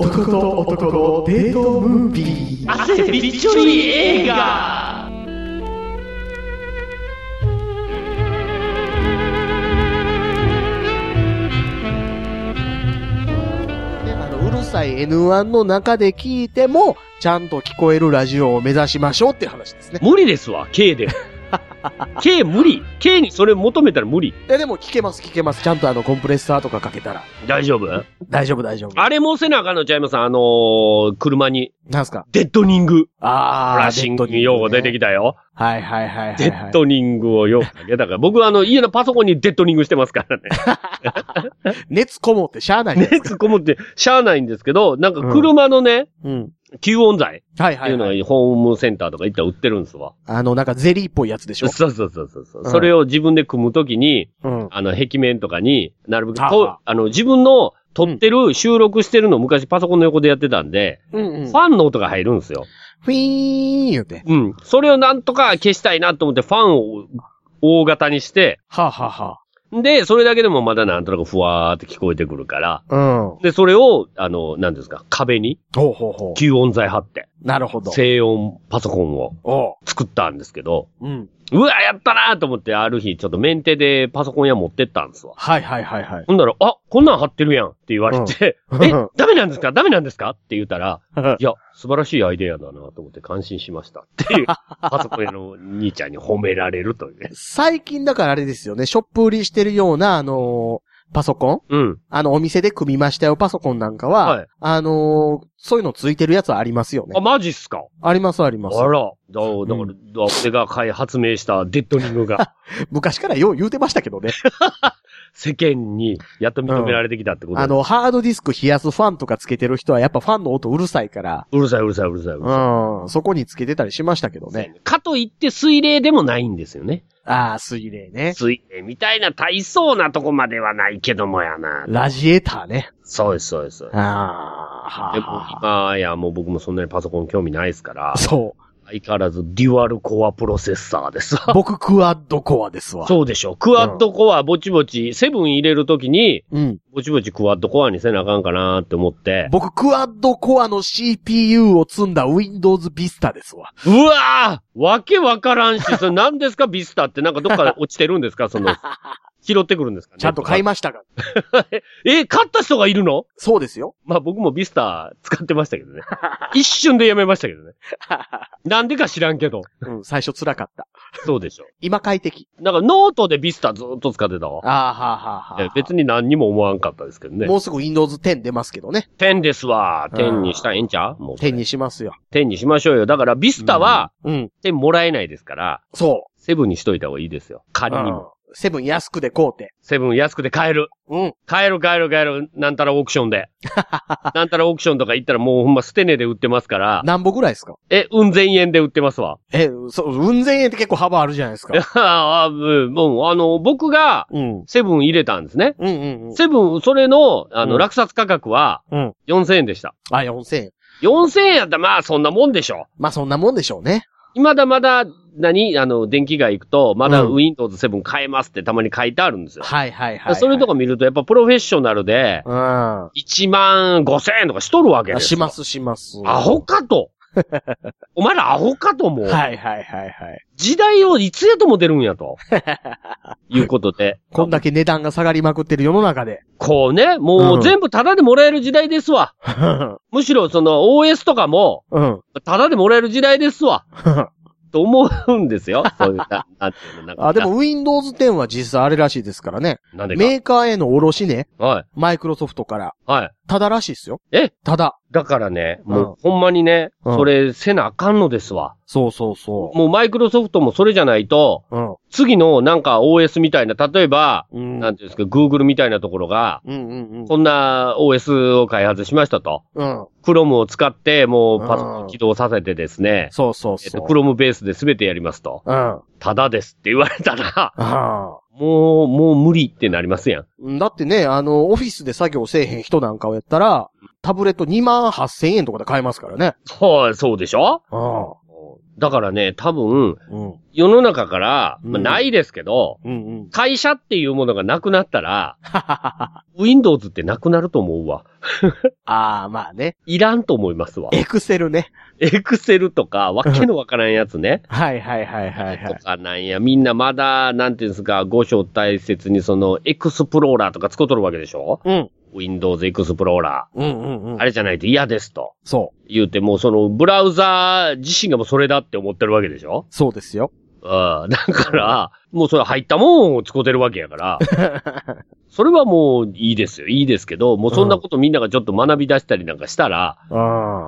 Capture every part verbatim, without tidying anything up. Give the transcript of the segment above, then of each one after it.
男と男のデートムービー。 汗びっちょり映画。 うるさい エヌワン の中で聞いても、ちゃんと聞こえるラジオを目指しましょうっていう話ですね。 無理ですわ、K で。K 無理。K にそれ求めたら無理。いやでも聞けます聞けます。ちゃんとあのコンプレッサーとかかけたら。 大丈夫大丈夫大丈夫。 あれもせなあかんのちゃいます。あのー、車に。 なんすかデッドニング。 あー。 ラッシングに用語出てきたよ。 はいはいはいはい、はい。 デッドニングをよくかけたから。僕はあの家のパソコンにデッドニングしてますからね。 熱こもってしゃあないんですか。 熱こもってしゃあないんですけど、なんか車のね、うん。うん吸音材はいはい、はい。っていうのがホームセンターとか行ったら売ってるんですわ。 あの、なんかゼリーっぽいやつでしょ。 そうそうそうそう、うん。それを自分で組むときに、うん、あの、壁面とかに、なるべくと、あの、自分の撮ってる、うん、収録してるのを昔パソコンの横でやってたんで、うんうん、ファンの音が入るんですよ。 フィーン言うて。 うん。それをなんとか消したいなと思ってファンを大型にして、 はあ、はあはあ、 で、それだけでもまだなんとなくふわーって聞こえてくるから。うん。で、それを、あの、何ですか、壁に。ほうほうほう。吸音材貼って。 なるほど。 静音パソコンを作ったんですけど。うん。うわ、やったなーと思って、ある日、ちょっとメンテでパソコン屋持ってったんですわ。 はいはいはいはい。 ほんだら、あ、こんなん貼ってるやんって言われて、うん、え、ダメなんですかダメなんですかって言ったら、いや、素晴らしいアイデアだなと思って感心しましたっていう、パソコン屋の兄ちゃんに褒められるというね。 最近だからあれですよね、ショップ売りしてるような、あのー、パソコンうん。あの、お店で組みましたよ、パソコンなんかは、はい。あのー、そういうのついてるやつはありますよね。 あ、マジっすか？ ありますあります。 あら。だ、だから、うん、俺が開発明したデッドニングが。 昔からよう言うてましたけどね。 世間にやっと認められてきたってこと、うん、 あの、ハードディスク冷やすファンとかつけてる人はやっぱファンの音うるさいから。 うるさいうるさいうるさいうるさい。 うん。そこにつけてたりしましたけどね。 かといって水冷でもないんですよね。 ああ、水冷ね。 水冷みたいな大層なとこまではないけどもやな。 ラジエーターね。 そうです、そうです。ああ、でも今やもう僕もそんなにパソコン興味ないですから。そう。相変わらずデュアルコアプロセッサーですわ。 僕クワッドコアですわ。 そうでしょ。クワッドコアぼちぼち、セブン入れるときに、うん。ぼちぼちクワッドコアにせなあかんかなーって思って。 僕クワッドコアの シーピーユー を積んだ Windows Vista ですわ。 うわーわけわからんし、それ何ですか Vista ってなんかどっかで落ちてるんですかその。拾ってくるんですかね。 ちゃんと買いましたが。 え、買った人がいるの？ そうですよ。 まあ僕もビスタ使ってましたけどね。一瞬でやめましたけどね。なんでか知らんけど。 うん、最初辛かった。 そうでしょ。 今快適。 なんかノートでビスタずっと使ってたわ。 ああ、はあ、はあ、はあ。 別に何にも思わんかったですけどね。 もうすぐ Windows テン出ますけどね。 テンですわ。テンにしたらええんちゃう？もう。 テンにしますよ。 テンにしましょうよ。だからビスタは、うん。テンもらえないですから。そう。セブンにしといた方がいいですよ。仮にも。 セブン安くで買うて。 セブン安くで買える。うん。買える買える買える。なんたらオークションで。なんたらオークションとか行ったらもうほんま捨て値で売ってますから。 何本ぐらいですか？ え、うん千円で売ってますわ。 え、そう、うん千円って結構幅あるじゃないですか。 ああ、うん、もう、あの、僕が、セブン入れたんですね。うんうんうん。セブン、それの、あの、うん、落札価格は、うん。よんせんえんでした。 あ、よんせんえん。 よんせんえんやったらまあそんなもんでしょ。 まあそんなもんでしょうね。 まだまだ、何あの、電気街行くと、まだ Windows セブン買えますってたまに書いてあるんですよ。 はいはいはい、はい。 そういうとこ見ると、やっぱプロフェッショナルで、うん。いちまんごせんえんとかしとるわけですよ。 しますします。 アホかと。お前らアホかと思う。 はいはいはいはい。 時代をいつやとも出るんやと。いうことで。 こんだけ値段が下がりまくってる世の中で。 こうね、もう全部タダでもらえる時代ですわ。むしろその オーエス とかも、うん。タダでもらえる時代ですわ。と思うんですよ。そういう、な、なんていうの、なんか。 あ、でも Windows テンは実際あれらしいですからね。なんでかメーカーへの卸ね。はい。マイクロソフトから。はい。ただらしいですよ。えただ。 だからね、もう、うん、ほんまにね、うん、それせなあかんのですわ。 そうそうそう。 もうマイクロソフトもそれじゃないと、うん、次のなんか オーエス みたいな、例えば、うん、なんていうんですか、Google みたいなところが、うんうんうん、こんな オーエス を開発しましたと。うん、Chrome を使って、もうパソコン起動させてですね。うん、そうそうそう。えっと、Chrome ベースで全てやりますと。うん、ただですって言われたら、もう、もう無理ってなりますやん。だってね、あの、オフィスで作業せえへん人なんかをやったら、タブレットにまんはっせんえんとかで買えますからね。 そう、そうでしょ？うん。 だからね、多分、うん、世の中から、まあ、ないですけど、うんうんうん、会社っていうものがなくなったら、Windows ってなくなると思うわ。 ああ、まあね。 いらんと思いますわ。 エクセルね。 エクセルとか、わけのわからんやつね。 はいはいはいはい、はい。 とかなんや、みんなまだ、なんていうんですか、ご章大切にその、エクスプローラーとか作っとるわけでしょ？うん。Windows Explorer。うんうんうん。あれじゃないと嫌ですと。そう。言うても、その、ブラウザー自身がもうそれだって思ってるわけでしょ？ そうですよ。 うん。だから、もうそれ入ったもんを使ってるわけやから。それはもういいですよ。いいですけど、もうそんなことみんながちょっと学び出したりなんかしたら、うん。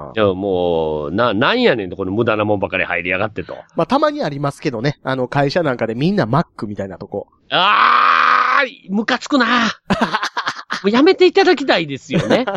いやもう、な、なんやねんと、この無駄なもんばかり入りやがってと。 まあ、たまにありますけどね。あの、会社なんかでみんな Mac みたいなとこ。 あー、ムカつくなもうやめていただきたいですよね。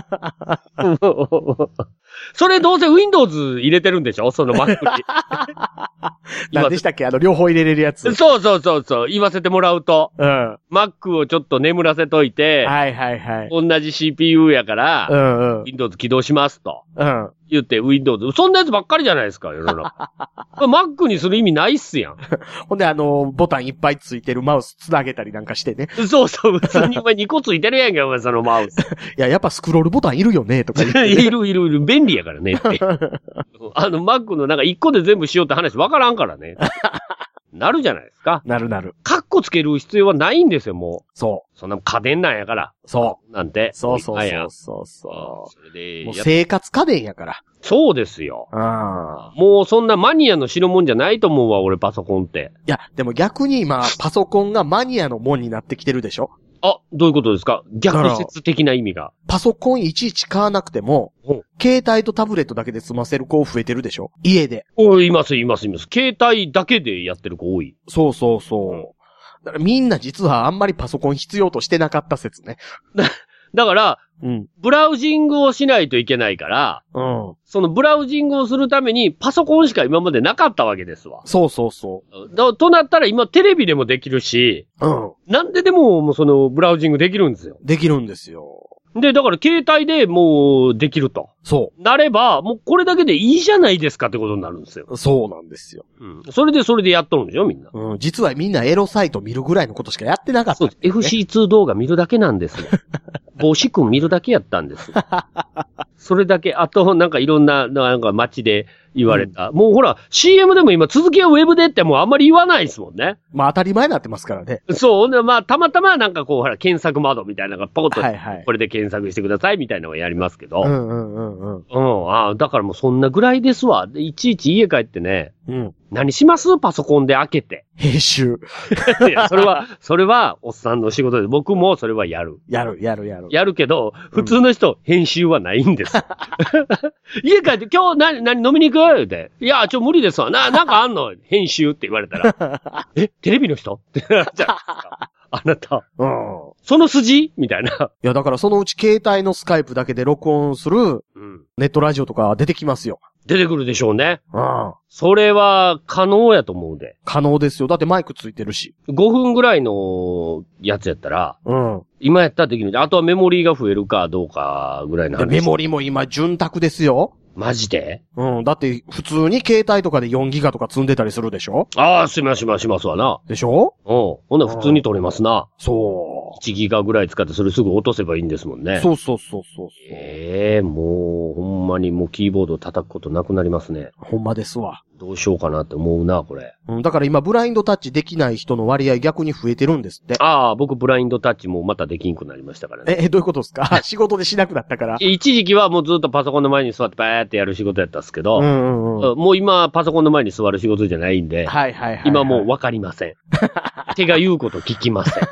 それどうせ Windows 入れてるんでしょ？その Mac に。 何でしたっけ？あの、両方入れれるやつ。 そうそうそうそう。言わせてもらうと。うん。Mac をちょっと眠らせといて。はいはいはい。同じ シーピーユー やから。うんうん。Windows 起動しますと。うん。言って Windows。そんなやつばっかりじゃないですか、世の中。Mac にする意味ないっすやん。 ほんであの、ボタンいっぱいついてるマウスつなげたりなんかしてね。 そうそう。普通にお前にこついてるやんけ、お前そのマウス。 いや、やっぱスクロールボタンいるよね、とか言って、ね。 いるいるいる。便利やからねって。あの Mac のなんかいっこで全部しようって話わからんからね。なるじゃないですか。 なるなる。 カッコつける必要はないんですよ、もう。 そう。 そんな家電なんやから。そう。なんて。 そうそうそうそうそう。それで。 もう生活家電やから。 そうですよ。ああ。もうそんなマニアの代物じゃないと思うわ、俺パソコンって。 いや、でも逆に今、パソコンがマニアのもんになってきてるでしょ？ あ、どういうことですか？逆説的な意味が。 パソコンいちいち買わなくても、携帯とタブレットだけで済ませる子増えてるでしょ？家で。 おい、います、います、います。携帯だけでやってる子多い。 そうそうそう。うん、だからみんな実はあんまりパソコン必要としてなかった説ね。 だから、うん、ブラウジングをしないといけないから、うん、そのブラウジングをするためにパソコンしか今までなかったわけですわ。 そうそうそう。 だとなったら今テレビでもできるし、うん、なんででももうそのブラウジングできるんですよ。 できるんですよ。 で、だから携帯でもうできると。そう。なれば、もうこれだけでいいじゃないですかってことになるんですよ。 そうなんですよ。 うん。それでそれでやっとるんでしょ、みんな。 うん。実はみんなエロサイト見るぐらいのことしかやってなかった、ね。そうです。 エフシーツー 動画見るだけなんですよ。帽子くん見るだけやったんです。それだけ、あと、なんかいろんな、なんか街で言われた。うん、もうほら、シーエム でも今続きはウェブでってもうあんまり言わないですもんね。 まあ当たり前になってますからね。 そう。まあたまたまなんかこう、ほら、検索窓みたいなのがポコッと、はいはい、これで検索してくださいみたいなのをやりますけど。うんうんうんうん。うん。ああ、だからもうそんなぐらいですわ。いちいち家帰ってね。うん。何しますパソコンで開けて。 編集。 いや、それは、それは、おっさんの仕事で、僕もそれはやる。 やる、やる、やる。 やるけど、普通の人、うん、編集はないんです。家帰って、今日何、何飲みに行くって。いや、ちょ、無理ですわ。な、なんかあんの編集って言われたら。え、テレビの人ってじゃあ、あなた。うん。その筋みたいな。いや、だからそのうち携帯のスカイプだけで録音する、うん、ネットラジオとか出てきますよ。 出てくるでしょうね。うん。それは可能やと思うで。 可能ですよ。だってマイクついてるし。 ごふんぐらいのやつやったら、うん。今やったらできるんで、あとはメモリーが増えるかどうかぐらいの話。 メモリーも今潤沢ですよ。 マジで？ うん。だって普通に携帯とかでよんギガとか積んでたりするでしょ？ ああ、しますしますしますわな。 でしょ？ うん。ほんなら普通に取れますな。 そう。 いちギガぐらい使ってそれすぐ落とせばいいんですもんね。 そうそうそうそう。 ええー、もう、ほんまにもうキーボード叩くことなくなりますね。 ほんまですわ。 どうしようかなって思うな、これ。 うん、だから今、ブラインドタッチできない人の割合逆に増えてるんですって。 ああ、僕ブラインドタッチもまたできんくなりましたからね。 え、どういうことですか？仕事でしなくなったから。 一時期はもうずっとパソコンの前に座ってバーってやる仕事やったんですけど、うんうんうん、もう今パソコンの前に座る仕事じゃないんで、はいはいはい、はい、今もうわかりません。手が言うこと聞きません。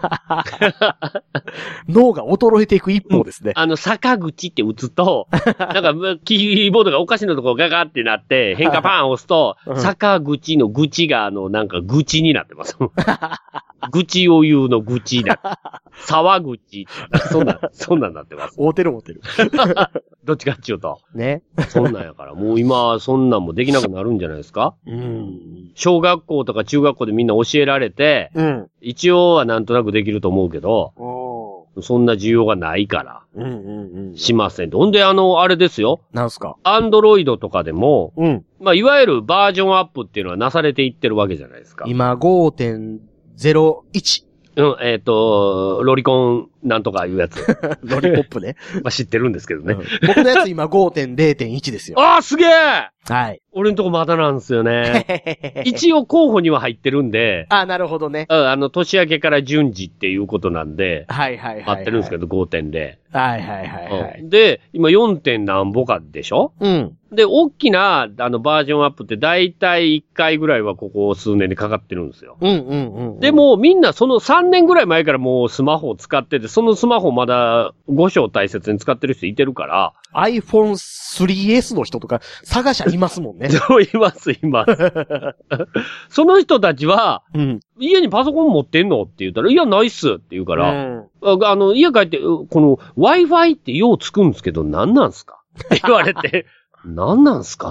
脳が衰えていく一方ですね。 うん、あの、坂口って打つと、なんかキーボードがおかしなところガガってなって、変化パン押すと、坂口の愚痴があの、なんか愚痴になってます。愚痴を言うの愚痴だ。沢口。そんな、そんなんなってます。 合うてる合うてる。 どっちかっていうと。ね。そんなんやから。もう今、そんなんもできなくなるんじゃないですか？うん。小学校とか中学校でみんな教えられて、うん。一応はなんとなくできると思うけど、 そんな需要がないから。 うんうんうん。 しません。ほんで、あの、あれですよ。 なんすか？ アンドロイドとかでも、 うん。 まあ、いわゆるバージョンアップっていうのはなされていってるわけじゃないですか。 今 ごてんゼロいち。 うん、えっ、ー、と、ロリコンなんとかいうやつ。 ロリポップね。 まあ知ってるんですけどね。うん、 僕のやつ今 ごてんゼロてんいち ですよ。 ああ、すげえはい。 俺のとこまだなんですよね。一応候補には入ってるんで。 あ、なるほどね。 うん、あの、年明けから順次っていうことなんで。 はいはいはい、はい。 待ってるんですけど、ごてんゼロ。 はいはいはいはい。 うん、で、今 よん. 点何ぼかでしょ？ うん。 で、大きな、あの、バージョンアップって大体いっかいぐらいはここ数年でかかってるんですよ。 うんうんうん、うん。 でも、みんなそのさんねんぐらい前からもうスマホを使ってて、そのスマホまだご章大切に使ってる人いてるから。 アイフォンスリーエス の人とか探しゃいますもんね。 そう、います、います。その人たちは、うん、家にパソコン持ってんのって言ったら、いや、ないっすって言うから、うん、あの、家帰って、この Wi-Fi ってようつくんですけど、何なんすかって言われて、何なんすか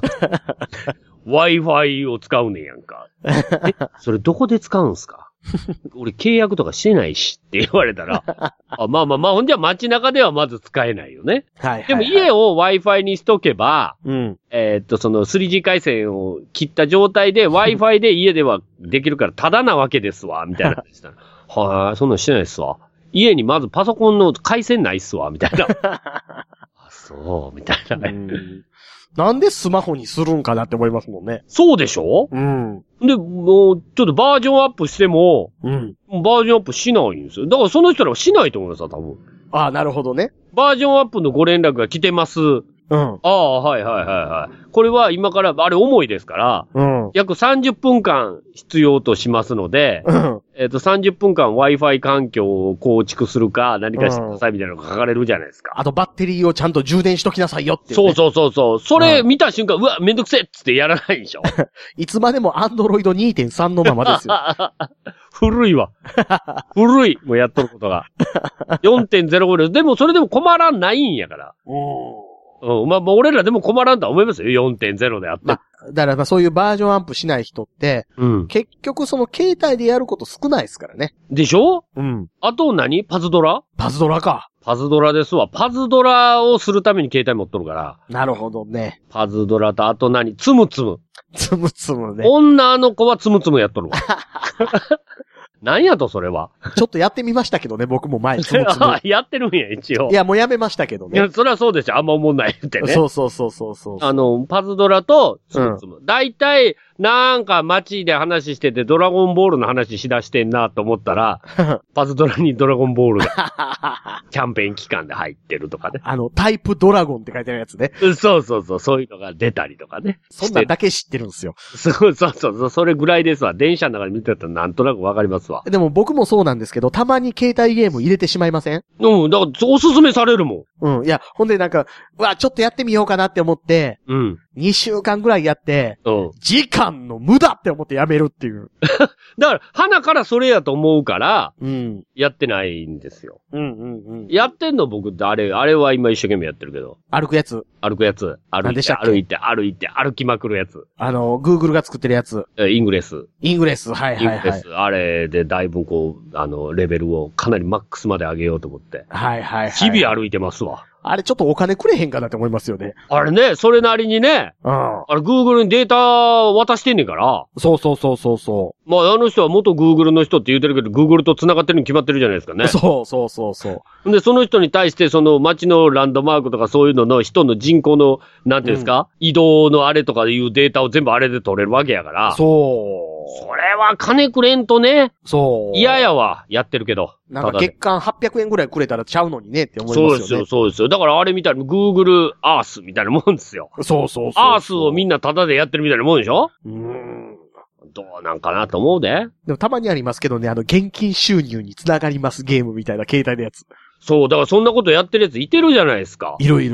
Wi-Fi を使うねんやんか。え、それどこで使うんすか俺契約とかしてないしって言われたら、あまあまあまあ、ほんじゃ街中ではまず使えないよね。はいはいはい、でも家を Wi-Fi にしとけば、うん、えー、っと、その スリージー 回線を切った状態で Wi-Fi で家ではできるからタダなわけですわ、みたいな。はい、そんなんしてないっすわ。家にまずパソコンの回線ないっすわ、みたいな。あ、そう、みたいなね。 なんでスマホにするんかなって思いますもんね。 そうでしょ？うん。で、もう、ちょっとバージョンアップしても、うん。バージョンアップしないんですよ。だからその人らはしないと思いますよ、多分。 ああ、なるほどね。 バージョンアップのご連絡が来てます。うん。ああ、はいはいはいはい。これは今から、あれ重いですから、うん。約さんじゅっぷんかん必要としますので、うん。えっと、さんじゅっぷんかん Wi-Fi 環境を構築するか、何かしてくださいみたいなのが書かれるじゃないですか。 あとバッテリーをちゃんと充電しときなさいよっていう、 ね。そうそうそうそう。それ見た瞬間、うん、うわ、めんどくせえっつってやらないでしょ。 いつまでも アンドロイドにてんさん のままですよ。 古いわ。古い。もうやっとることが。よんてんゼロご です。でもそれでも困らんないんやから。うん。まあ、まあ、俺らでも困らんとは思いますよ。よんてんゼロ であって。まあ、 だからまあそういうバージョンアップしない人って、うん。結局その携帯でやること少ないですからね。 でしょ？うん。あと何？パズドラ？ パズドラか。 パズドラですわ。パズドラをするために携帯持っとるから。 なるほどね。 パズドラとあと何？つむつむ。 つむつむね。 女の子はつむつむやっとるわ。何やと、それは。 ちょっとやってみましたけどね、僕も前、つむつむ。 やってるんや、一応。 いや、もうやめましたけどね。 いや、それはそうですよ。あんま思んないってね。 そうそうそうそうそう。 あの、パズドラと、つむつむ。だいたい、なんか街で話してて、ドラゴンボールの話しだしてんなと思ったら、パズドラにドラゴンボールが、キャンペーン期間で入ってるとかね。 あの、タイプドラゴンって書いてあるやつね。 そうそうそう、そういうのが出たりとかね。 そんなんだけ知ってるんですよ。 そうそうそう、それぐらいですわ。電車の中で見てたらなんとなくわかりますわ。 でも僕もそうなんですけど、たまに携帯ゲーム入れてしまいません？ うん、だからおすすめされるもん。うん、いや、ほんでなんか、うわ、ちょっとやってみようかなって思って、うん。にしゅうかんぐらいやって、うん。時間の無駄って思ってやめるっていう。 だから、花からそれやと思うから、うん。やってないんですよ。うんうんうん。やってんの僕ってあれ、あれは今一生懸命やってるけど。 歩くやつ。 歩くやつ。歩いて、歩いて、歩いて、歩きまくるやつ。 あの、Google が作ってるやつ。 イングレス。 イングレス、はいはいはい。イングレス。 あれでだいぶこう、あの、レベルをかなりマックスまで上げようと思って。 はいはいはい。 日々歩いてますわ。 あれちょっとお金くれへんかなって思いますよね。 あれね、それなりにね。うん。あれ Google にデータ渡してんねんから。 そうそうそうそうそう。 まああの人は元 Google の人って言うてるけど、Google と繋がってるに決まってるじゃないですかね。 そうそうそうそう。 で、その人に対してその街のランドマークとかそういうのの人の人口の、なんていうんですか、うん、移動のあれとかいうデータを全部あれで取れるわけやから。 そう。 それは金くれんとね。 そう。 嫌やわ、やってるけど。 なんか月間はっぴゃくえんぐらいくれたらちゃうのにねって思いますよね。 そうですよ、そうですよ。だからあれみたいに Google Earth みたいなもんですよ。 そうそうそう。 Earth をみんなタダでやってるみたいなもんでしょ？うーん。どうなんかなと思うで。 でもたまにありますけどね、あの現金収入につながりますゲームみたいな携帯のやつ。 そう、だからそんなことやってるやついてるじゃないですか。 いるいるいる。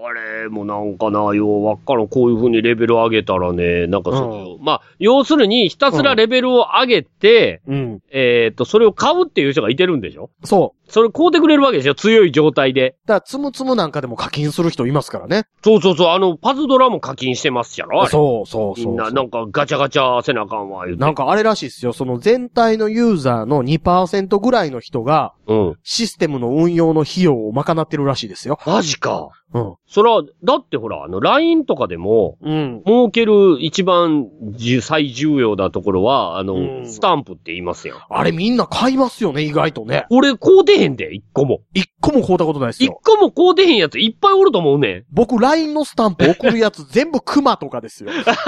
あれもなんかな、ようわっからん。こういう風にレベル上げたらね、なんかそれを、うん、まあ、要するにひたすらレベルを上げて、うん、えっと、それを買うっていう人がいてるんでしょ？ そう。 それ買うてくれるわけでしょ？強い状態で。 だから、つむつむなんかでも課金する人いますからね。 そうそうそう。あの、パズドラも課金してますじゃろ？ そうそうそうそう。 みんな、なんかガチャガチャせなあかんわ、言うて。 なんかあれらしいですよ。その全体のユーザーの にパーセント ぐらいの人が、うん。システムの運用の費用を賄ってるらしいですよ。 マジか。うん。そら、だってほら、あの、ライン とかでも、うん。儲ける一番最重要なところは、あの、うん、スタンプって言いますよ。 あれみんな買いますよね、意外とね。 俺、買うてへんで、一個も。 一個も買うたことないですよ。 一個も買うてへんやついっぱいおると思うねん。 僕、ライン のスタンプ送るやつ全部クマとかですよ。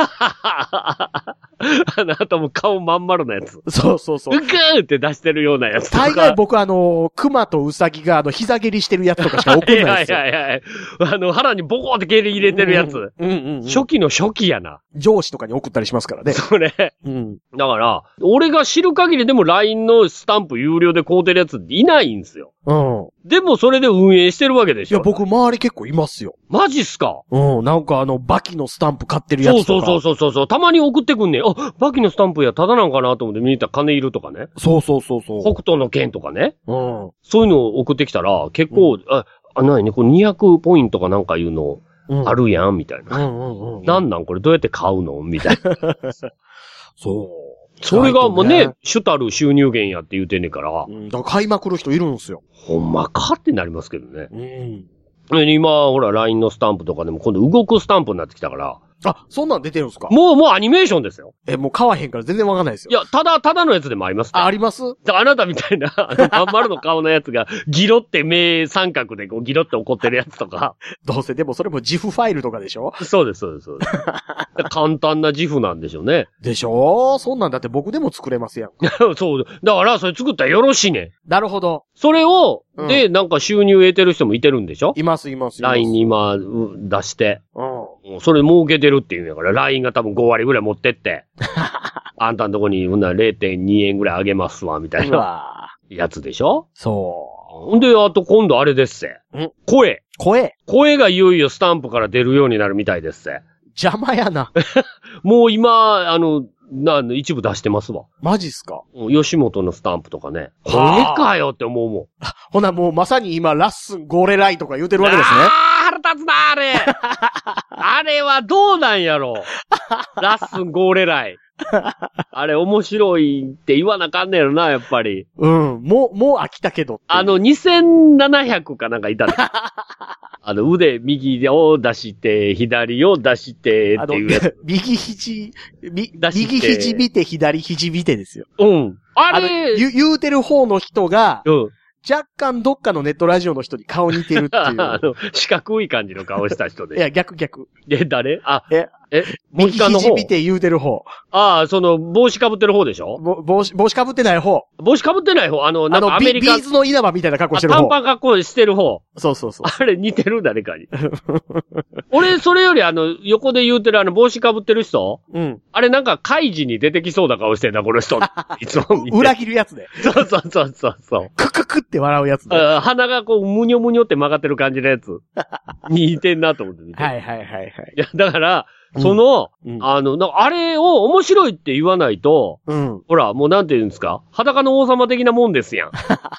あの、あともう顔まん丸なやつ。 そうそうそう。 うくーって出してるようなやつとか。 大概僕あの、クマとウサギがあの、膝蹴りしてるやつとかしか送んないですよ。 はいはいはいはい。あの、腹にボコーって蹴り入れてるやつ。うんうんうんうん、初期の初期やな。 上司とかに送ったりしますからね。 それ。うん。だから、俺が知る限りでも ライン のスタンプ有料で買うてるやついないんですよ。うん。でもそれで運営してるわけでしょ。 いや、僕周り結構いますよ。 マジっすか？ うん。なんかあの、バキのスタンプ買ってるやつとか。 そうそうそうそう。たまに送ってくんねん。あ、バキのスタンプやただなんかなと思って見に行ったら金いるとかね。 そうそうそうそう。 北斗の剣とかね。うん。そういうのを送ってきたら、結構、うん、あ、あ、なにね、これにひゃくポイントかなんかいうの、あるやん、みたいな。うんうんうんうん、なんなんこれどうやって買うのみたいな。 そう。 それがもうね、主たる収入源やって言うてんねんから。 うん、だから買いまくる人いるんですよ。 ほんまかってなりますけどね。うん。今、ほら、ライン のスタンプとかでも今度動くスタンプになってきたから。 あ、そんなん出てるんですか？ もう、もうアニメーションですよ。 え、もう買わへんから全然わかんないですよ。 いや、ただ、ただのやつでもありますか？ あ、あります？ じゃあ、あなたみたいな、あの、まん丸の顔のやつが、ギロって目三角でこう、ギロって怒ってるやつとか。 どうせ、でもそれも ジフ ファイルとかでしょ？ そうです、そうです、そうです。簡単な ジフ なんでしょうね。 でしょ？そんなんだって僕でも作れますやん。 そう。だから、それ作ったらよろしいね。 なるほど。 それを、うん、で、なんか収入得てる人もいてるんでしょ？ います、います、います。 ライン に今、出して。うん。それ儲けてるっていうんやから、ライン が多分ご割ぐらい持ってって。あんたんとこに、ほんなら れいてんに 円ぐらいあげますわ、みたいな。やつでしょ？ そう。 ほんで、あと今度あれですせ。ん声。 声。 声がいよいよスタンプから出るようになるみたいですせ。 邪魔やな。 もう今、あの、な、一部出してますわ。 マジっすか？ 吉本のスタンプとかね。これかよって思うもん。 ほな、もうまさに今、ラッスンゴーレライとか言うてるわけですね。 あー、腹立つな、あれ。あれはどうなんやろ。ラッスンゴーレライ。あれ面白いって言わなかんねやろな、やっぱり。 うん。もう、もう飽きたけど。 あの、にせんななひゃくかなんかいたの。あの、腕右を出して、左を出してっていうやつ。 右肘、み、右肘見て、左肘見てですよ。 うん。あれあ言、言うてる方の人が、うん。若干どっかのネットラジオの人に顔似てるっていう。あの、四角い感じの顔した人で。 いや、逆逆。 え、誰？あ、 え、え、右肘見て言うてる方。 ああ、その、帽子かぶってる方でしょ？ ぼ帽子、帽子かぶってない方。 帽子かぶってない方。あの、なんかアメリカ。 ビーズの稲葉みたいな格好してる方。 短パン格好してる方。 そうそうそう。 あれ似てる誰かに。俺、それよりあの、横で言うてるあの、帽子かぶってる人？うん。あれなんか、怪事に出てきそうな顔してんだ、この人。いつも見て。 裏切るやつで。 そうそうそうそうそう。 クククって笑うやつで。 鼻がこう、むにょむにょって曲がってる感じのやつ。似てんなと思って見て。 はいはいはいはい。 いや、だから、その、うん、あの、なんかあれを面白いって言わないと、うん、ほら、もうなんて言うんですか？裸の王様的なもんですやん。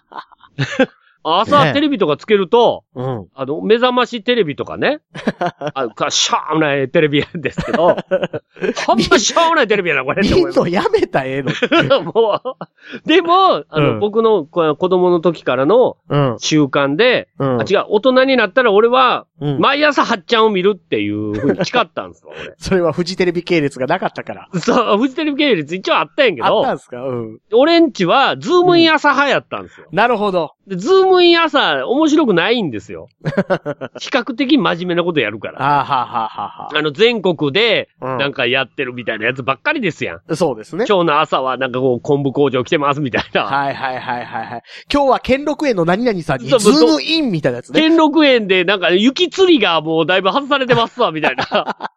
朝、テレビとかつけると、うん、あの、目覚ましテレビとかね。あかしゃーもないテレビなんですけど、ほんましゃーもないテレビやな、これ。 見んのやめたらええの。 もう、でも、あの、うん、僕の子供の時からの習慣で、うん、あ、違う、大人になったら俺は、毎朝はっちゃんを見るっていう風に誓ったんですよ、俺。 それはフジテレビ系列がなかったから。 そう、フジテレビ系列一応あったんやけど。 あったんすか？うん。 俺んちは、ズームイン朝派やったんですよ。 なるほど。 で、ズームイン朝、面白くないんですよ。比較的真面目なことやるから。 あはははは。 あの、全国で、なんかやってるみたいなやつばっかりですやん。 うん、そうですね。 今日の朝はなんかこう、昆布工場来てますみたいな。 はいはいはいはいはい。今日は兼六園の何々さんにズームインみたいなやつね。 兼六園でなんか雪釣りがもうだいぶ外されてますわ、みたいな。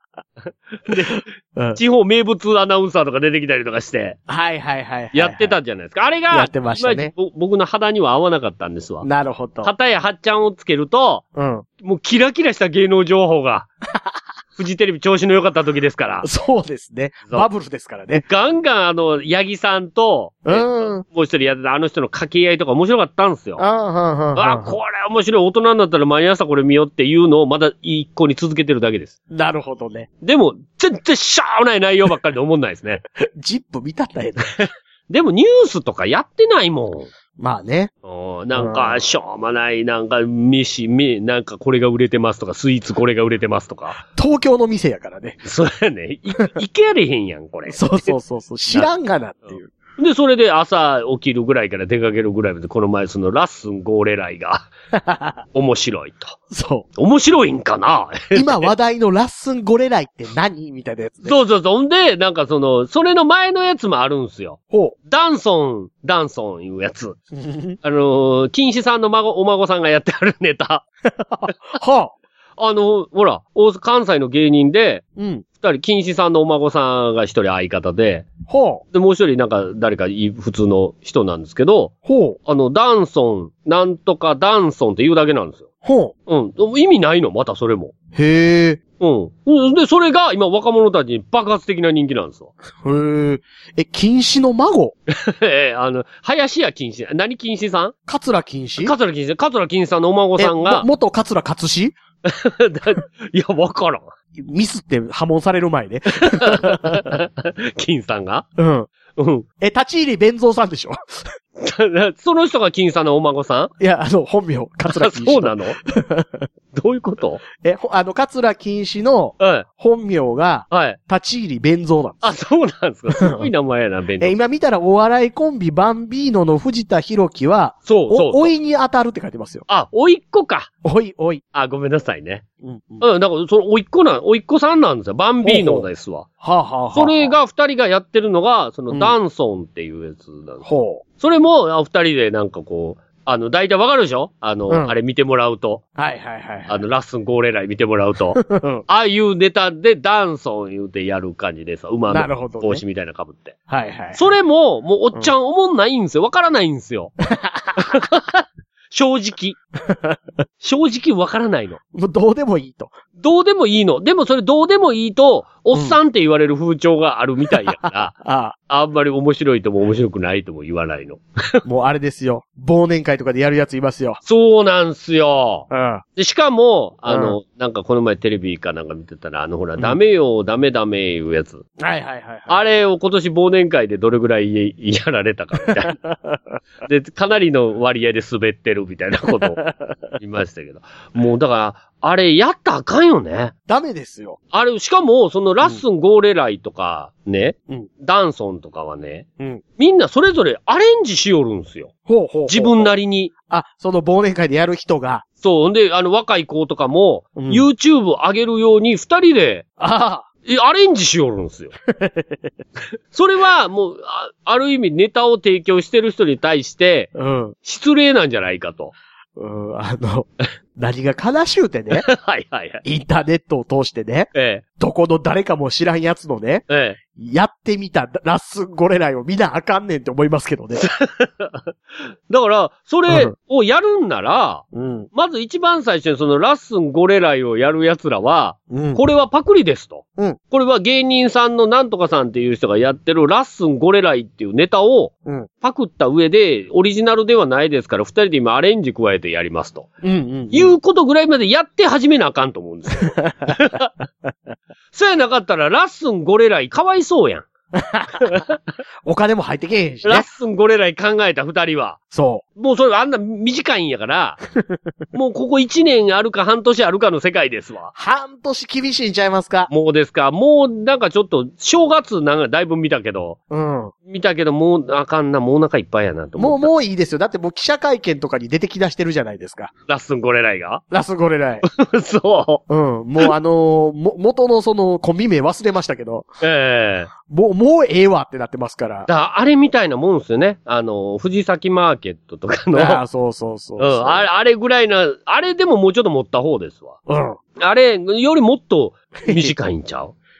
で、うん、地方名物アナウンサーとか出てきたりとかして。 はいはいはいはい、はい。 やってたじゃないですか。あれが、 やってましたね。 僕の肌には合わなかったんですわ。 なるほど。 片やはっちゃんをつけると、うん、もうキラキラした芸能情報が。フジテレビ調子の良かった時ですから。 そうですね。バブルですからね。 ガンガンあの、八木さんと、うん、もう一人やってたあの人の掛け合いとか面白かったんですよ。ああ、あ、これ面白い。大人になったら毎朝これ見よっていうのをまだ一個に続けてるだけです。 なるほどね。 でも、全然しゃーない内容ばっかりで思んないですね。 ジップ見たったやつ。 でもニュースとかやってないもん。 まあね。 なんか、しょうもない、なんか、飯、み、なんかこれが売れてますとか、スイーツこれが売れてますとか。 東京の店やからね。 そうやね。い、いけやれへんやん、これ。 そうそうそうそう。知らんがなっていう。 で、それで朝起きるぐらいから出かけるぐらいまで、この前そのラッスンゴーレライが、面白いと。 そう。 面白いんかな今話題のラッスンゴレライって何みたいなやつね。 そうそうそう。んで、なんかその、それの前のやつもあるんすよ。 ほう。 ダンソン、ダンソンいうやつ。あのー、金子さんの孫、お孫さんがやってあるネタ。 はあ。あの、ほら、大阪、関西の芸人で、 うん。 二人、金子さんのお孫さんが一人相方で、 ほう。 で、もう一人なんか誰か普通の人なんですけど、 ほう。 あの、ダンソン、なんとかダンソンって言うだけなんですよ。 ほう。うん。意味ないのまたそれも。 へえ。 うん。で、それが今若者たちに爆発的な人気なんですよ。 へえ。え、金子の孫え、あの、林家金子。何金子さん？ 桂金子？ 桂金子。桂金子さんのお孫さんが。 元桂勝志？ いや、わからん。 ミスって破門される前ね。 金さんが？ うん。 うん。 え、立ち入り弁蔵さんでしょ？ その人が金さんのお孫さん？いや、あの、本名、桂金子。 そうなの？どういうこと？ え、あの、桂金子の本名が、はい。立ち入り弁蔵なんです。 あ、そうなんですか。すごい名前やな、弁蔵。 え、今見たらお笑いコンビバンビーノの藤田博樹は、 そうそうお、おいに当たるって書いてますよ。 あ、おいっ子か。 おい、おい。 あ、ごめんなさいね。うん、うん。うん、だから、その、おいっ子なん、おいっ子さんなんですよ。バンビーノですわ。 はあ、はあはあ、 それが二人がやってるのが、その、ダンソンっていうやつなんです。 ほう。 それも、あ、二人でなんかこう、あの、大体わかるでしょ？あの、うん、あれ見てもらうと。 はいはいはい、はい。 あの、ラッスンゴーレライ見てもらうと。ああいうネタでダンソン言うてやる感じでさ、馬の帽子みたいな被って。ね、 はいはい。 それも、もうおっちゃん思んないんですよ。わからないんですよ。正直。正直わからないの。 もうどうでもいいと。 どうでもいいの。でもそれどうでもいいと、おっさんって言われる風潮があるみたいやから、うん、ああんまり面白いとも面白くないとも言わないの。 もうあれですよ。忘年会とかでやるやついますよ。 そうなんすよ。 うん、 でしかも、あの、うん、なんかこの前テレビかなんか見てたら、あのほら、うん、ダメよ、ダメダメいうやつ。 はいはいはい、はい。 あれを今年忘年会でどれぐらいやられたかみたいな。で、かなりの割合で滑ってるみたいなことを言いましたけど。もうだから、あれ、やったらあかんよね。 ダメですよ。 あれ、しかも、そのラッスンゴーレライとか、ね、うん、ダンソンとかはね、うん、みんなそれぞれアレンジしよるんすよ。 ほうほうほうほう。 自分なりに。 あ、その忘年会でやる人が。 そう。んで、あの、若い子とかも、うん、YouTube 上げるように二人で、 ああ。 アレンジしよるんすよ。それは、もうあ、ある意味ネタを提供してる人に対して、うん、失礼なんじゃないかと。 うん、あの、何が悲しゅうてね。 はいはいはい。 インターネットを通してね。 ええ。 どこの誰かも知らんやつのね。 ええ。 やってみたラッスンゴレライを見なあかんねんって思いますけどね。 だから、それをやるんなら、 うん、 まず一番最初にそのラッスンゴレライをやる奴らは、 うん、 これはパクリですと、 うん。 これは芸人さんのなんとかさんっていう人がやってるラッスンゴレライっていうネタを、パクった上で、オリジナルではないですから、二人で今アレンジ加えてやりますと。 うんうんうん、 いうことぐらいまでやって始めなあかんと思うんですよ。そうやなかったら、ラッスンゴレライかわいそうやん。 お金も入ってけえへんしね。 ラッスンゴレライ考えた二人は。 そう。 もうそれあんな短いんやから、もうここ一年あるか半年あるかの世界ですわ。 半年厳しいんちゃいますか？ もうですか。もうなんかちょっと、正月なんかだいぶ見たけど、 うん。 見たけどもうあかんな、もうお腹いっぱいやなと思った。もうもういいですよ。だってもう記者会見とかに出てき出してるじゃないですか。 ラッスンゴレライがラッスンゴレライ。 そう。うん。もうあのー、も、元のそのコンビ名忘れましたけど。 ええー。 もう、もうええわってなってますから。 だあれみたいなもんですよね。あの、藤崎マーケットとかの。 ああ、そうそうそうそう。 うん。あれ、あれぐらいな、あれでももうちょっと持った方ですわ。 うん。 あれよりもっと短いんちゃう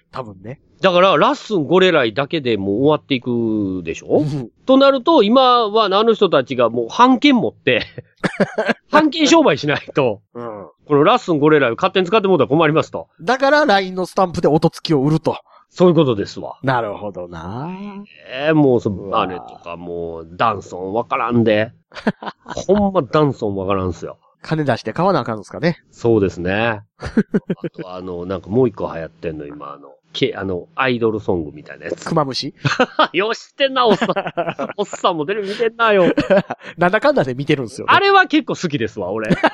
多分ね。 だから、ラッスンゴレライだけでもう終わっていくでしょとなると、今はあの人たちがもう半券持って、半券商売しないと、うん、このラッスンゴレライを勝手に使ってもらったら困りますと。 だから ライン のスタンプで音付きを売ると。 そういうことですわ。 なるほどな。 ええー、もうそ、あれとかもう、ダンソンわからんで。ほんまダンソンわからんすよ。 金出して買わなあかんですかね。 そうですね。あとあの、なんかもう一個流行ってんの、今あの、け、あの、アイドルソングみたいなやつ。 クマムシよしってんな、おっさん。おっさんもテレビ見てんなよ。 なんだかんだで見てるんですよ、ね。 あれは結構好きですわ、俺。好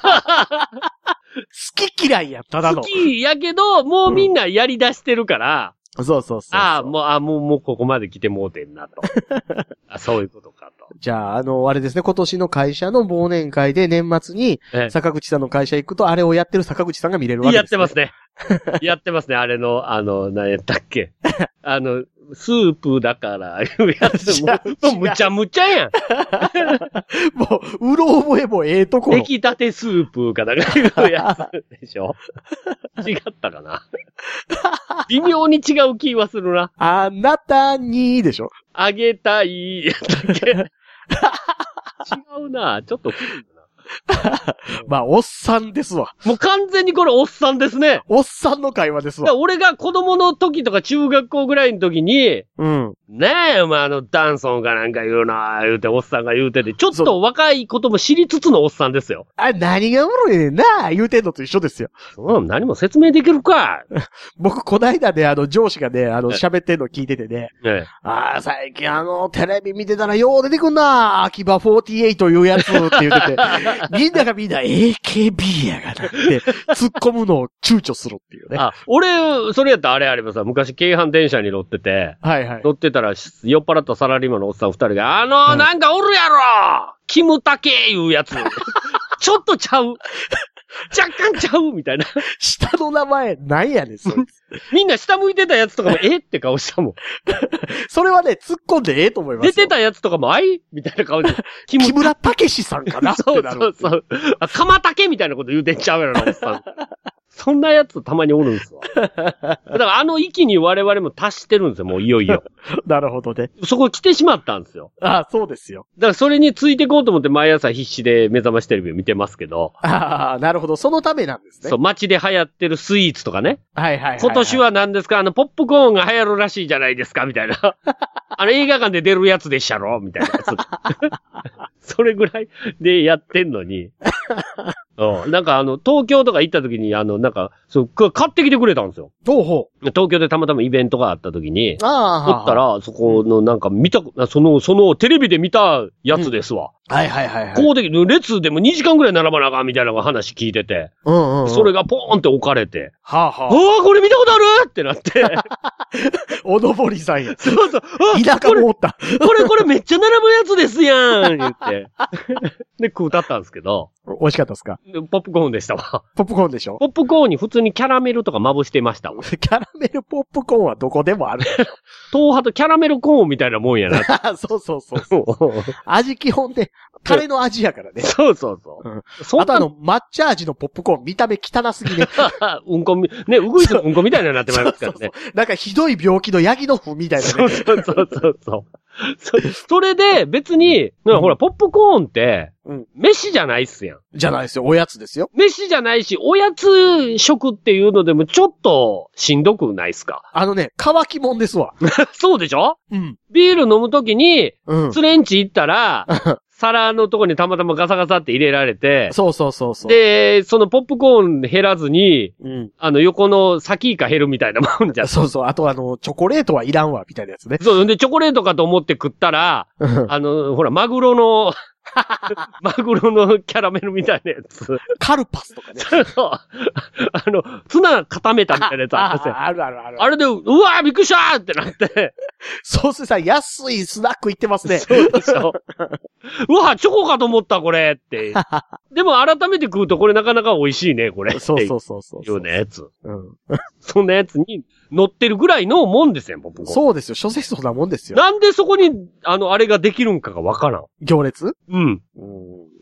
き嫌いや、ただの。 好きやけど、もうみんなやり出してるから、 うん、そうそうそうそう。 ああ、もう、あもう、もうここまで来てもうてんなと。あ、そういうことかと。 じゃあ、あの、あれですね、今年の会社の忘年会で年末に、坂口さんの会社行くと、あれをやってる坂口さんが見れるわけです、ね。 やってますね。やってますね、あれの、あの、何やったっけ。あの、スープだから、いうやつも、もうむちゃむちゃやん。 もう、うろ覚えもええところ。 出来たてスープかなんかいうやつでしょ。違ったかな。微妙に違う気はするな。 あなたにでしょ。 あげたい、やったっけ。違うな。ちょっと古いな。 まあ、おっさんですわ。 もう完全にこれおっさんですね。 おっさんの会話ですわ。 俺が子供の時とか中学校ぐらいの時に、うん。ねえ、お前あのダンソンかなんか言うな、言うておっさんが言うてて、ちょっと若いことも知りつつのおっさんですよ。 あ、何がおもろいねんな、言うてんのと一緒ですよ。 うん、何も説明できるか。 僕、こないだね、あの、上司がね、あの、喋ってんの聞いててね。ええ、ああ、最近あの、テレビ見てたらよう出てくんな、秋葉よんじゅうはちというやつって言ってて、みんながみんな エーケービー やがなって、突っ込むのを躊躇するっていうね。 あ、俺、それやったらあれあればさ、昔京阪電車に乗ってて、はいはい。乗ってたら、酔っ払ったサラリーマンのおっさん二人が、あのー、うん、なんかおるやろキムタケいうやつ。ちょっとちゃう。若干ちゃうみたいな。 下の名前、なんやねん、そいつ。 みんな下向いてたやつとかも、えって顔したもん。 それはね、突っ込んでええと思いますよ。 出てたやつとかも、あいみたいな顔で。 木村武史さんかなってなる。 そうそうそう。あ、鎌竹みたいなこと言うてんちゃうやろな、おっさん。そんなやつたまにおるんですわ。だからあの域に我々も達してるんですよ、もういよいよ。 なるほどね。 そこ来てしまったんですよ。 ああ、そうですよ。 だからそれについていこうと思って毎朝必死で目覚ましテレビを見てますけど。 ああ、なるほど。そのためなんですね。 そう、街で流行ってるスイーツとかね。 はいはいはい、はい。 今年は何ですかあの、ポップコーンが流行るらしいじゃないですかみたいな。あの映画館で出るやつでしたろみたいなやつ。それぐらいでやってんのに。うん、なんかあの、東京とか行った時に、あの、なんか、そう、買ってきてくれたんですよ。 ほうほう。 東京でたまたまイベントがあった時に、ああ、おったら、そこのなんか見た、その、そのテレビで見たやつですわ。 うん、はいはいはいはい。 こうで、列でもにじかんぐらい並ばなあかんみたいな話聞いてて、うんうん、うん。それがポーンって置かれて、はあはあ。うわこれ見たことあるってなって。 おのぼりさんや。 そうそう。 田舎もおった。 これこれめっちゃ並ぶやつですやん言って。で、食うたったんですけど。 美味しかったですか？ ポップコーンでしたわ。 ポップコーンでしょ？ ポップコーンに普通にキャラメルとかまぶしてましたわ。 キャラメルポップコーンはどこでもある。 東波とキャラメルコーンみたいなもんやな。 そうそうそうそう。味基本で、タレの味やからね。 そうそうそう。うん、そあとあの、抹茶味のポップコーン、見た目汚すぎね。 うんこみ、ね、うぐいすのうんこみたいなになってまいりますからね。そうそうそう。 なんかひどい病気のヤギの糞みたいなね。 そうそうそうそうそう。そ, それで別に、うん、ほら、ポップコーンって、うん、飯じゃないっすやん。 じゃないですよ。おやつですよ。 飯じゃないし、おやつ食っていうのでもちょっとしんどくないっすか？ あのね、乾きもんですわ。 そうでしょ？ うん。 ビール飲むときに、うん、ツレンチ行ったら、皿のとこにたまたまガサガサって入れられて。 そうそうそうそう。 で、そのポップコーン減らずに、うん、あの横の先イカ減るみたいなもんじゃん。 そうそう。あとあの、チョコレートはいらんわ、みたいなやつね。 そう。で、チョコレートかと思って食ったら、あの、ほら、マグロの、マグロのキャラメルみたいなやつ。 カルパスとかね。 そう。あの、ツナ固めたみたいなやつあったんですよ。 あるあるある。 あれで、うわーびっくりしたーってなって。 そうするさ、安いスナック行ってますね。 そうでしょ。うわ、チョコかと思った、これって。でも改めて食うとこれなかなか美味しいね、これ。 そうそうそうそう。 いうようなやつ。うん。そんなやつに乗ってるぐらいのもんですよ、僕。 そうですよ。諸説そんなもんですよ。 なんでそこに、あの、あれができるんかがわからん。 行列？ うん。うん。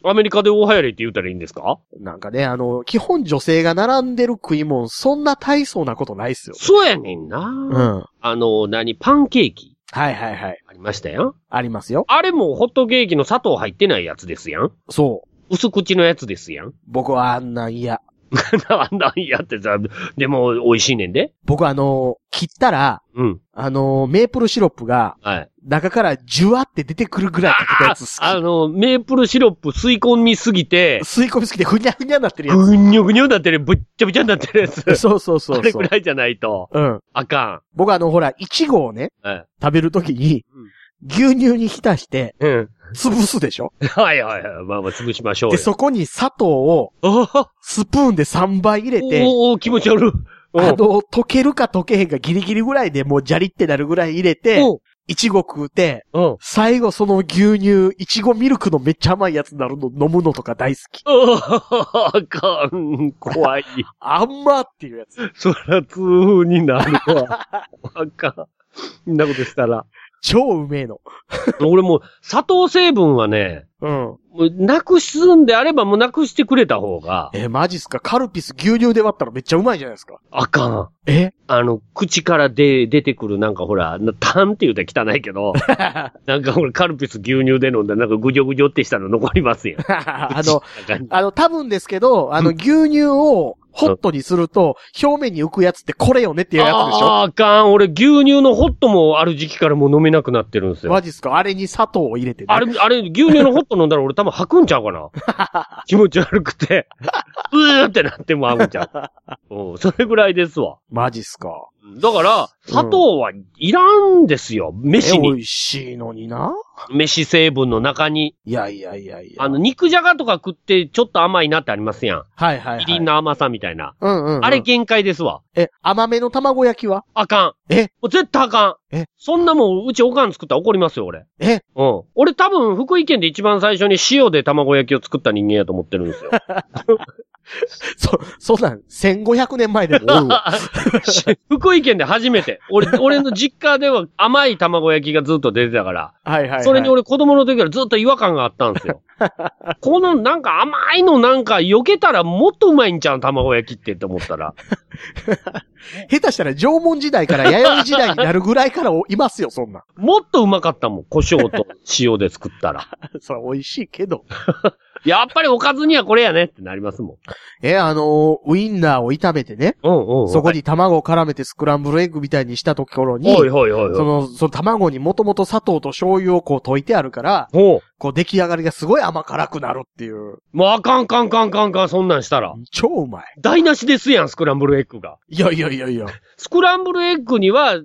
アメリカで大流行りって言ったらいいんですか？ なんかね、あの、基本女性が並んでる食い物、そんな大層なことないっすよ。 そうやねんな。 うん。 あの、何、パンケーキ。 はいはいはい。 ありましたよ。 ありますよ。 あれもホットケーキの砂糖入ってないやつですやん。 そう。 薄口のやつですやん。 僕はあんなん嫌。 あんなん嫌ってさ、でも美味しいねんで。 僕あの、切ったら、 うん。 あの、メープルシロップが、はい。中からジュワって出てくるぐらいかけたやつ好き。 あ, あの、メープルシロップ吸い込みすぎて、 吸い込みすぎてふにゃふにゃになってるやつ。 ふにゃふにゃになってる、ぶっちゃぶちゃになってるやつ。 そうそうそうそう。 あれぐらいじゃないと。 うん。 あかん。 僕あの、ほら、イチゴをね、はい、食べるときに、うん、牛乳に浸して、うん。潰すでしょ？ はいはいはい。まあまあ潰しましょうよ。 で、そこに砂糖を、スプーンでさんばい入れて、 おー、気持ち悪い。 あの、溶けるか溶けへんかギリギリぐらいでもうジャリってなるぐらい入れて、いちご食うて、最後その牛乳、いちごミルクのめっちゃ甘いやつになるの飲むのとか大好き。 あかん、怖い。 あんまっていうやつ。 そら痛風になるわ。あかん。そんなことしたら。 超うめえの。 俺もう砂糖成分はね、うん。もうなくすんであればもうなくしてくれた方が。 え、マジっすか？カルピス牛乳で割ったらめっちゃうまいじゃないですか。 あかん。 え？ あの、口からで出てくるなんかほら、タンって言うたら汚いけど、なんかほらカルピス牛乳で飲んだらなんかぐじょぐじょってしたの残りますよ。 あの、あの、多分ですけど、あの、牛乳を、ホットにすると、表面に浮くやつってこれよねっていうやつでしょ？ あー、あかん。俺牛乳のホットもある時期からもう飲めなくなってるんですよ。 マジっすか？あれに砂糖を入れてね。 あれ、あれ、牛乳のホット飲んだら俺多分吐くんちゃうかな。気持ち悪くて。うーってなっても合うんちゃう。うん、それぐらいですわ。 マジっすか？ だから、砂糖はいらんですよ。うん、飯に。 美味しいのにな。 飯成分の中に。 いやいやいやいや。 あの、肉じゃがとか食ってちょっと甘いなってありますやん。 はいはいはい。 キリンの甘さみたいな。 うんうん、うん。 あれ限界ですわ。 え、甘めの卵焼きは？ あかん。 え？ もう絶対あかん。 え？ そんなもん、うちおかん作ったら怒りますよ、俺。 え？ うん。俺多分、福井県で一番最初に塩で卵焼きを作った人間やと思ってるんですよ。 そ、そんなん、せんごひゃくねんまえでもおるわ。 福井県で初めて。俺、俺の実家では甘い卵焼きがずっと出てたから。 はいはい、はい。 それに俺子供の時からずっと違和感があったんですよ。このなんか甘いのなんか避けたらもっとうまいんちゃう卵焼きってって思ったら。 下手したら縄文時代から弥生時代になるぐらいからいますよ、そんな。 もっとうまかったもん。胡椒と塩で作ったら。 それ美味しいけど。 やっぱりおかずにはこれやねってなりますもん。 え、あのー、ウインナーを炒めてね。 うんうんうん、 そこに卵を絡めてスクランブルエッグみたいにしたところに。 はいはいはいはい。 その、その卵にもともと砂糖と醤油をこう溶いてあるから。 ほう。 こう出来上がりがすごい甘辛くなるっていう。 もうあかんかんかんかんかん、そんなんしたら。 超うまい。 台無しですやん、スクランブルエッグが。 いやいやいやいや。 スクランブルエッグには、うん、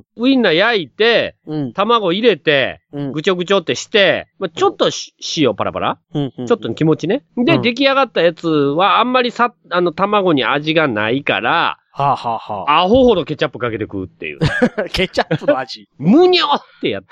ウインナー焼いて、うん、卵入れて、うん、ぐちょぐちょってして、まあ、ちょっと塩パラパラ、うんうん、ちょっと気持ちね。で、うん、出来上がったやつはあんまりさ、あの、卵に味がないから、 はあ、はあはあ、 アホほどケチャップかけて食うっていう。 ケチャップの味むにょってやった。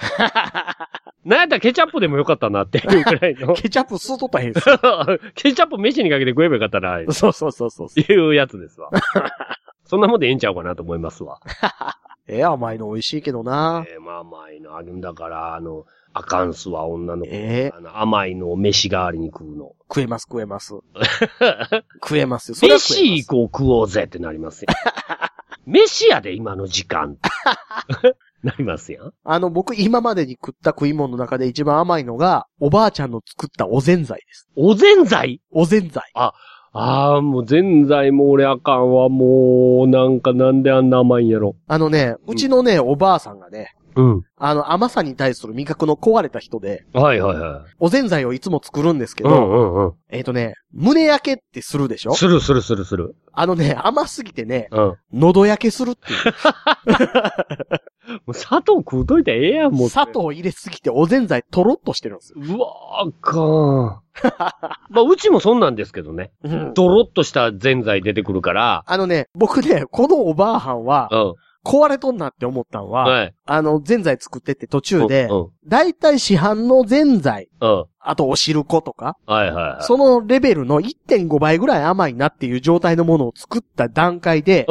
なんやったらケチャップでもよかったなっていうくらいの。 ケチャップ吸うとったらへんすケチャップ飯にかけて食えばよかったな。 そうそうそうそう。 いうやつですわ。そんなもんでええんちゃうかなと思いますわ。 ええ、甘いの美味しいけどな。 ええ、まあ甘いのあるんだから、あの、あかんすわ、女の子。ええー、あの甘いのを飯代わりに食うの。 食えます食えます。食えますよ。それは食えます。 飯行こう食おうぜってなりますよ。飯やで、今の時間。なりますやん。 あの、僕今までに食った食い物の中で一番甘いのが、おばあちゃんの作ったおぜんざいです。 おぜんざい？ おぜんざい。 あ、ああ、もうぜんざいも俺あかんわ。もう、なんかなんであんな甘いんやろ。 あのね、うちのね、おばあさんがね、 うん。 あの、甘さに対する味覚の壊れた人で。 はいはいはい。 おぜんざいをいつも作るんですけど。 うんうんうん。 えっとね、胸焼けってするでしょ？ するするするする。 あのね、甘すぎてね、 うん。 喉焼けするっていう。 もう砂糖食うといたらええやん、もう。 砂糖入れすぎておぜんざいとろっとしてるんですよ。 うわーかー。まあ、うちもそんなんですけどね。うん。ドロッとしたぜんざい出てくるから。 あのね、僕ね、このおばあはんは、うん。壊れとんなって思ったんは、はい、あの、ぜんざい作ってって途中で、うんうん、だいたい市販のぜんざい、うん、あとお汁粉とか、 はいはいはい、 そのレベルの いってんご 倍ぐらい甘いなっていう状態のものを作った段階で、うん、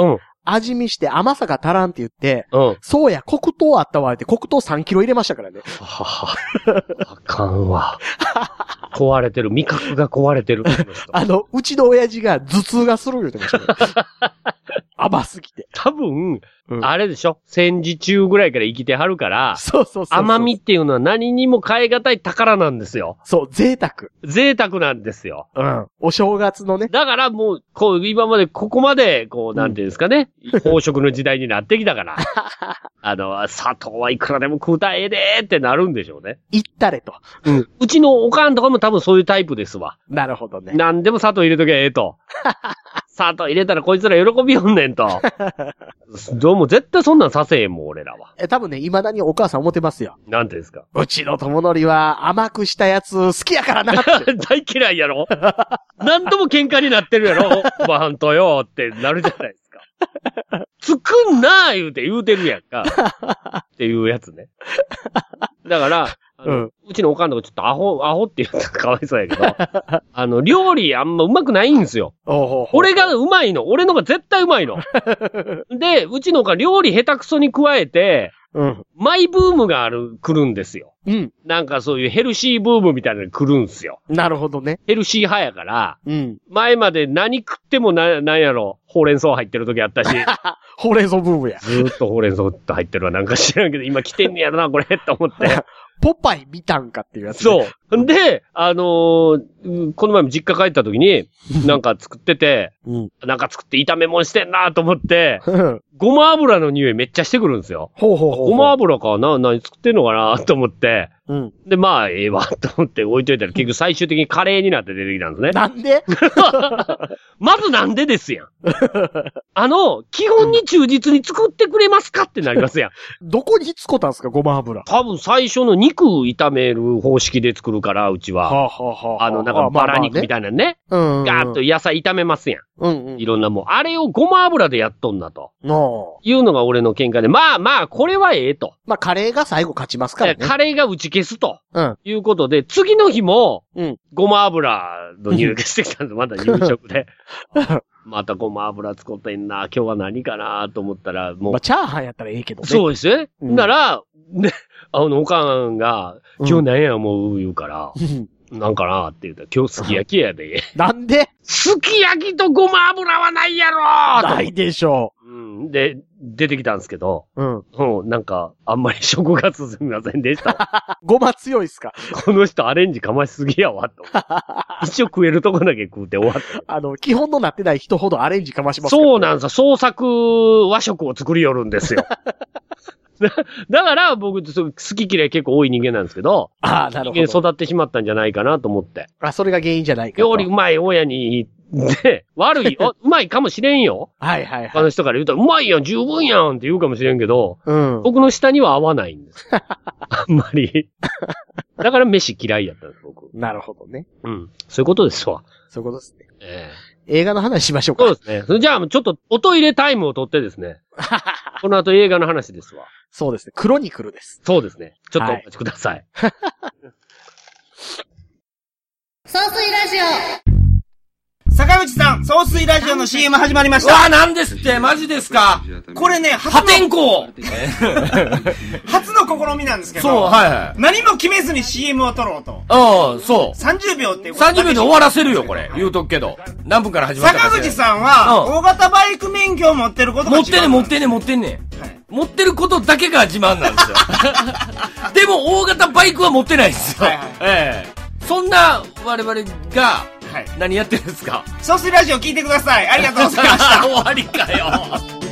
味見して甘さが足らんって言って、 うん。 そうや、黒糖あったわって黒糖さんキロ入れましたからね。 ははあかんわ。壊れてる。味覚が壊れてる。 あの、うちの親父が頭痛がする言うてましたね。甘すぎて。 多分、うん、あれでしょ戦時中ぐらいから生きてはるから、 そうそうそうそう。 甘みっていうのは何にも変え難い宝なんですよ。 そう、贅沢。 贅沢なんですよ。 うん。お正月のね。 だからもう、こう、今までここまで、こう、なんていうんですかね、うん、飽食の時代になってきたから、あの、砂糖はいくらでも食うたらええでーってなるんでしょうね。 いったれと。 うん。うちのおかんとかも多分そういうタイプですわ。 なるほどね。 何でも砂糖入れときゃええと。砂糖入れたらこいつら喜びよんねんと。どうも絶対そんなんさせへんもん、俺らは。 え、多分ね、未だにお母さん思ってますよ。 なんてですか。 うちの友則は甘くしたやつ好きやからなって。 大嫌いやろ何度も喧嘩になってるやろおばはんとよってなるじゃないですか。作んなー言うて言うてるやんか。っていうやつね。だから、あの、うん、うちのおかんとかちょっとアホ、アホって言ったらかわいそうやけど、あの、料理あんまうまくないんですよ。 おうほうほう。 俺がうまいの。俺のが絶対うまいの。で、うちのおかん料理下手くそに加えて、うん、マイブームがある、来るんですよ。 うん。 なんかそういうヘルシーブームみたいなの来るんすよ。 なるほどね。 ヘルシー派やから、 うん。 前まで何食ってもな、なんやろ、ほうれん草入ってる時あったし。 ほうれん草ブームや。 ずーっとほうれん草って入ってるわ。なんか知らんけど、今来てんねやろな、これ、と思って。 ポパイ見たんかっていうやつ、 ね。そう。で、あのー、この前も実家帰った時に、なんか作ってて、うん、なんか作って炒め物してんなと思って、ごま油の匂いめっちゃしてくるんですよ。 ほうほうほうほう。 ごま油かな何作ってんのかなと思って、 うん。 で、まあ、ええわ、と思って置いといたら結局最終的にカレーになって出てきたんですね。 なんでまずなんでですやん。あの、基本に忠実に作ってくれますかってなりますやん。 どこに使ったんですか、ごま油。 多分最初の肉炒める方式で作るから、うちは。 はあはあはあ、 あの、なんかバラ肉みたいなね。 まあまあね、うん、うん。 ガーッと野菜炒めますやん。 うんうん。 いろんなもん。あれをごま油でやっとんなと。 のいうのが俺の見解で。まあまあ、これはええと。 まあ、カレーが最後勝ちますからね。 カレーが打ち消すと。 うん。 いうことで、次の日も、 うん。 ごま油の匂いがしてきたんです。まだ夕食で。またごま油使ってんな。今日は何かなと思ったら、もう。 まあ、チャーハンやったらええけどね。 そうですね。うん、なら、ね、あの、おかんが、今日何や思う言うから、うん、なんかなって言ったら、今日すき焼きやで。 なんですき焼きとごま油はないやろないでしょう。うん。で、出てきたんですけど、 うん。 うん、なんか、あんまり食が進みませんでした。 ごま強いっすかこの人アレンジかましすぎやわ、と。一応食えるとこだけ食うて終わった。 あの、基本のなってない人ほどアレンジかましますから、 ね。そうなんですよ。創作和食を作りよるんですよ。だから、僕、好き嫌い結構多い人間なんですけど、 ああ、なるほど。 人間育ってしまったんじゃないかなと思って。 あ、それが原因じゃないかと。 料理うまい親に、で、悪い、うまいかもしれんよ。 はいはいはい。 他の人から言うと、うまいやん、十分やんって言うかもしれんけど、 うん。 僕の舌には合わないんです。あんまり。だから飯嫌いやったんです、僕。 なるほどね。 うん。そういうことですわ。 そういうことですね。 ええー、映画の話しましょうか。 そうですね。それじゃあ、ちょっと、音入れタイムを取ってですね。この後映画の話ですわ。 そうですね。クロニクルです。 そうですね。ちょっとお待ちください。はい、 総水ラジオ坂口さん、総水ラジオの シーエム 始まりました。 うわぁ、なんですって、マジですか。 これね、 破天荒初の試みなんですけど。 そう、はいはい。 何も決めずに シーエム を撮ろうと。 ああ、そう。 さんじゅうびょうってさんじゅうびょうで終わらせるよ、これ。言うとくけど。何分から始まったか。 坂口さんは、大型バイク免許を持ってることが持ってんねん、持ってんねん、持ってんねん。はい、持ってることだけが自慢なんですよ。でも、大型バイクは持ってないんですよ。はいはい、ええ。そんな、我々が、はい、何やってるんですか。 総水ラジオ聞いてください。ありがとうございました。 終わりかよ。